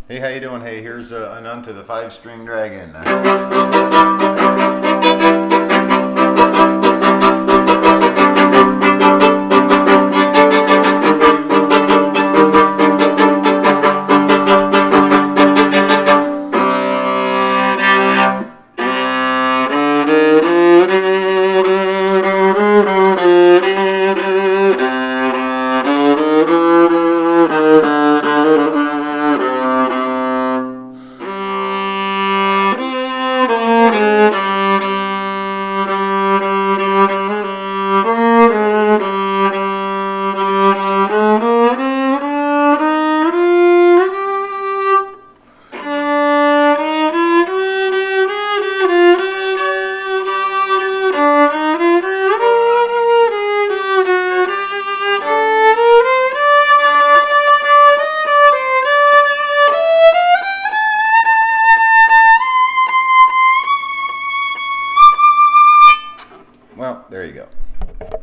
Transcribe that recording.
Hey, how you doing? Hey, here's an Unto the Five-String Dragon. Well, there you go.